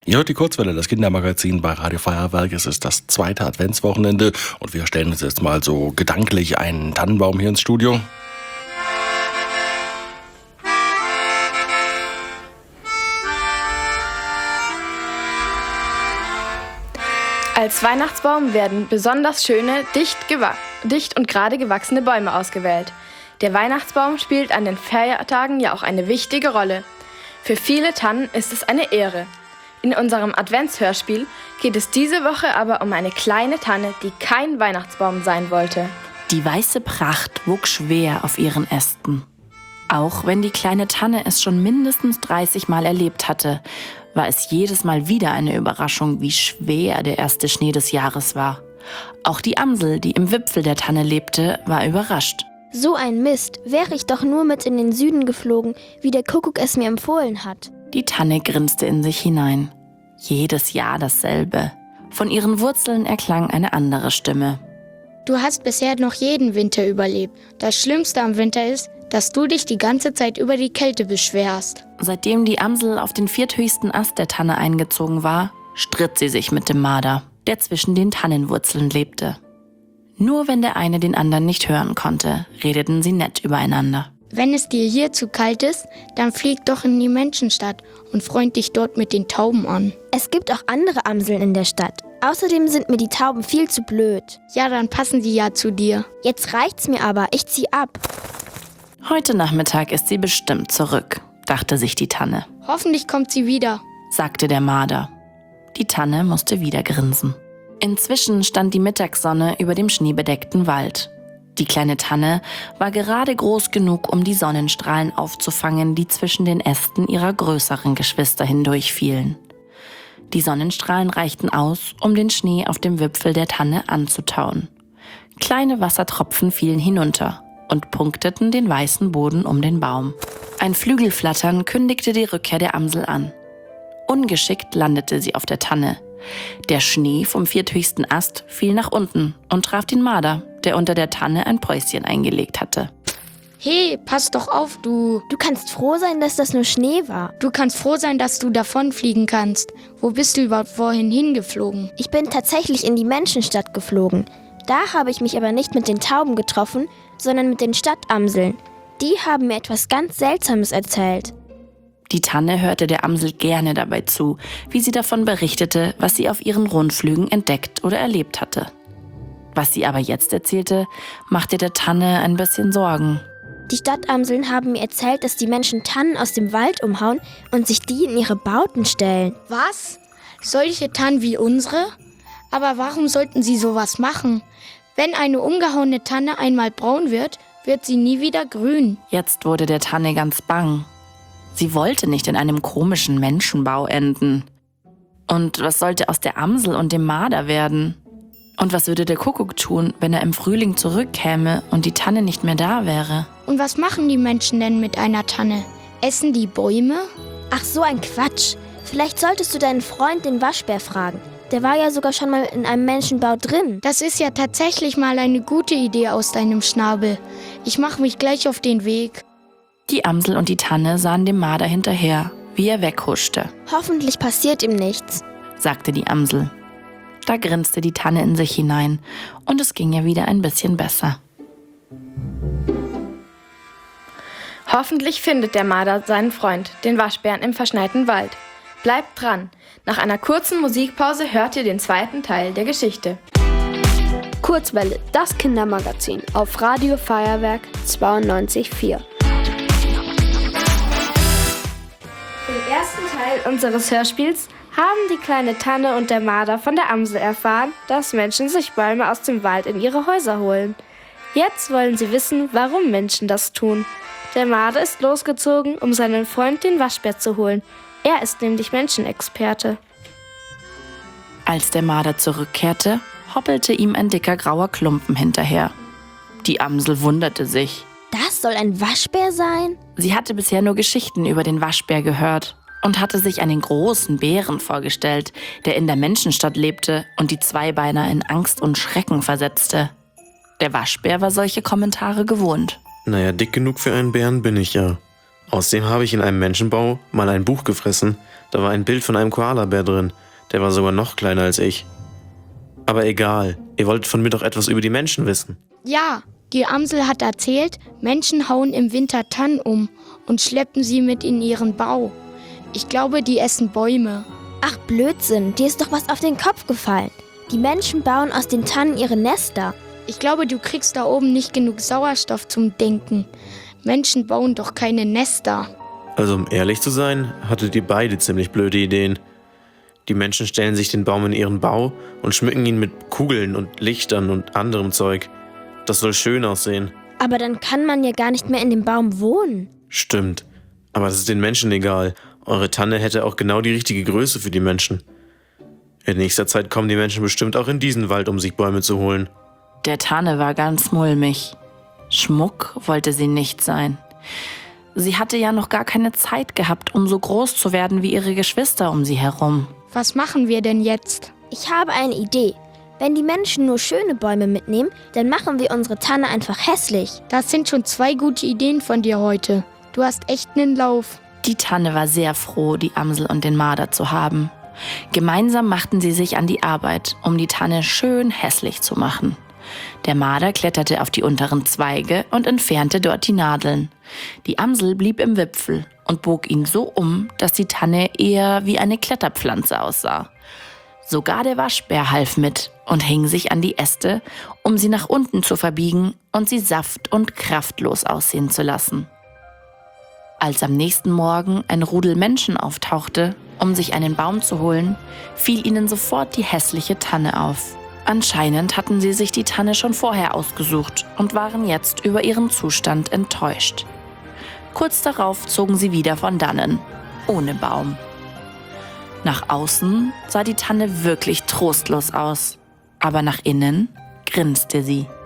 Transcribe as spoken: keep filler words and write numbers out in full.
Ihr hört die Kurzwelle, das Kindermagazin bei Radio Feuerwerk. Es ist das zweite Adventswochenende und wir stellen uns jetzt mal so gedanklich einen Tannenbaum hier ins Studio. Als Weihnachtsbaum werden besonders schöne, dicht, gewa- dicht und gerade gewachsene Bäume ausgewählt. Der Weihnachtsbaum spielt an den Feiertagen ja auch eine wichtige Rolle. Für viele Tannen ist es eine Ehre. In unserem Adventshörspiel geht es diese Woche aber um eine kleine Tanne, die kein Weihnachtsbaum sein wollte. Die weiße Pracht wog schwer auf ihren Ästen. Auch wenn die kleine Tanne es schon mindestens dreißig Mal erlebt hatte, war es jedes Mal wieder eine Überraschung, wie schwer der erste Schnee des Jahres war. Auch die Amsel, die im Wipfel der Tanne lebte, war überrascht. So ein Mist, wäre ich doch nur mit in den Süden geflogen, wie der Kuckuck es mir empfohlen hat. Die Tanne grinste in sich hinein. Jedes Jahr dasselbe. Von ihren Wurzeln erklang eine andere Stimme. Du hast bisher noch jeden Winter überlebt. Das Schlimmste am Winter ist, dass du dich die ganze Zeit über die Kälte beschwerst. Seitdem die Amsel auf den vierthöchsten Ast der Tanne eingezogen war, stritt sie sich mit dem Marder, der zwischen den Tannenwurzeln lebte. Nur wenn der eine den anderen nicht hören konnte, redeten sie nett übereinander. Wenn es dir hier zu kalt ist, dann flieg doch in die Menschenstadt und freund dich dort mit den Tauben an. Es gibt auch andere Amseln in der Stadt. Außerdem sind mir die Tauben viel zu blöd. Ja, dann passen die ja zu dir. Jetzt reicht's mir aber, ich zieh ab. Heute Nachmittag ist sie bestimmt zurück, dachte sich die Tanne. Hoffentlich kommt sie wieder, sagte der Marder. Die Tanne musste wieder grinsen. Inzwischen stand die Mittagssonne über dem schneebedeckten Wald. Die kleine Tanne war gerade groß genug, um die Sonnenstrahlen aufzufangen, die zwischen den Ästen ihrer größeren Geschwister hindurchfielen. Die Sonnenstrahlen reichten aus, um den Schnee auf dem Wipfel der Tanne anzutauen. Kleine Wassertropfen fielen hinunter und punkteten den weißen Boden um den Baum. Ein Flügelflattern kündigte die Rückkehr der Amsel an. Ungeschickt landete sie auf der Tanne. Der Schnee vom vierthöchsten Ast fiel nach unten und traf den Marder, der unter der Tanne ein Päuschen eingelegt hatte. Hey, pass doch auf, du. Du kannst froh sein, dass das nur Schnee war. Du kannst froh sein, dass du davonfliegen kannst. Wo bist du überhaupt vorhin hingeflogen? Ich bin tatsächlich in die Menschenstadt geflogen. Da habe ich mich aber nicht mit den Tauben getroffen, sondern mit den Stadtamseln. Die haben mir etwas ganz Seltsames erzählt. Die Tanne hörte der Amsel gerne dabei zu, wie sie davon berichtete, was sie auf ihren Rundflügen entdeckt oder erlebt hatte. Was sie aber jetzt erzählte, machte der Tanne ein bisschen Sorgen. Die Stadtamseln haben mir erzählt, dass die Menschen Tannen aus dem Wald umhauen und sich die in ihre Bauten stellen. Was? Solche Tannen wie unsere? Aber warum sollten sie sowas machen? Wenn eine umgehauene Tanne einmal braun wird, wird sie nie wieder grün. Jetzt wurde der Tanne ganz bang. Sie wollte nicht in einem komischen Menschenbau enden. Und was sollte aus der Amsel und dem Marder werden? Und was würde der Kuckuck tun, wenn er im Frühling zurückkäme und die Tanne nicht mehr da wäre? Und was machen die Menschen denn mit einer Tanne? Essen die Bäume? Ach, so ein Quatsch. Vielleicht solltest du deinen Freund, den Waschbär, fragen. Der war ja sogar schon mal in einem Menschenbau drin. Das ist ja tatsächlich mal eine gute Idee aus deinem Schnabel. Ich mache mich gleich auf den Weg. Die Amsel und die Tanne sahen dem Marder hinterher, wie er weghuschte. Hoffentlich passiert ihm nichts, sagte die Amsel. Da grinste die Tanne in sich hinein und es ging ihr wieder ein bisschen besser. Hoffentlich findet der Marder seinen Freund, den Waschbären im verschneiten Wald. Bleibt dran! Nach einer kurzen Musikpause hört ihr den zweiten Teil der Geschichte. Kurzwelle, das Kindermagazin auf Radio Feuerwerk zweiundneunzig Komma vier. Im ersten Teil unseres Hörspiels haben die kleine Tanne und der Marder von der Amsel erfahren, dass Menschen sich Bäume aus dem Wald in ihre Häuser holen. Jetzt wollen sie wissen, warum Menschen das tun. Der Marder ist losgezogen, um seinen Freund, den Waschbär, zu holen. Er ist nämlich Menschenexperte. Als der Marder zurückkehrte, hoppelte ihm ein dicker grauer Klumpen hinterher. Die Amsel wunderte sich. Das soll ein Waschbär sein? Sie hatte bisher nur Geschichten über den Waschbär gehört und hatte sich einen großen Bären vorgestellt, der in der Menschenstadt lebte und die Zweibeiner in Angst und Schrecken versetzte. Der Waschbär war solche Kommentare gewohnt. Naja, dick genug für einen Bären bin ich ja. Außerdem habe ich in einem Menschenbau mal ein Buch gefressen. Da war ein Bild von einem Koalabär drin. Der war sogar noch kleiner als ich. Aber egal, ihr wolltet von mir doch etwas über die Menschen wissen. Ja, die Amsel hat erzählt, Menschen hauen im Winter Tannen um und schleppen sie mit in ihren Bau. Ich glaube, die essen Bäume. Ach Blödsinn, dir ist doch was auf den Kopf gefallen. Die Menschen bauen aus den Tannen ihre Nester. Ich glaube, du kriegst da oben nicht genug Sauerstoff zum Denken. Menschen bauen doch keine Nester. Also um ehrlich zu sein, hattet ihr beide ziemlich blöde Ideen. Die Menschen stellen sich den Baum in ihren Bau und schmücken ihn mit Kugeln und Lichtern und anderem Zeug. Das soll schön aussehen. Aber dann kann man ja gar nicht mehr in dem Baum wohnen. Stimmt, aber das ist den Menschen egal. Eure Tanne hätte auch genau die richtige Größe für die Menschen. In nächster Zeit kommen die Menschen bestimmt auch in diesen Wald, um sich Bäume zu holen. Der Tanne war ganz mulmig. Schmuck wollte sie nicht sein. Sie hatte ja noch gar keine Zeit gehabt, um so groß zu werden wie ihre Geschwister um sie herum. Was machen wir denn jetzt? Ich habe eine Idee. Wenn die Menschen nur schöne Bäume mitnehmen, dann machen wir unsere Tanne einfach hässlich. Das sind schon zwei gute Ideen von dir heute. Du hast echt einen Lauf. Die Tanne war sehr froh, die Amsel und den Marder zu haben. Gemeinsam machten sie sich an die Arbeit, um die Tanne schön hässlich zu machen. Der Marder kletterte auf die unteren Zweige und entfernte dort die Nadeln. Die Amsel blieb im Wipfel und bog ihn so um, dass die Tanne eher wie eine Kletterpflanze aussah. Sogar der Waschbär half mit und hing sich an die Äste, um sie nach unten zu verbiegen und sie saft- und kraftlos aussehen zu lassen. Als am nächsten Morgen ein Rudel Menschen auftauchte, um sich einen Baum zu holen, fiel ihnen sofort die hässliche Tanne auf. Anscheinend hatten sie sich die Tanne schon vorher ausgesucht und waren jetzt über ihren Zustand enttäuscht. Kurz darauf zogen sie wieder von dannen, ohne Baum. Nach außen sah die Tanne wirklich trostlos aus, aber nach innen grinste sie.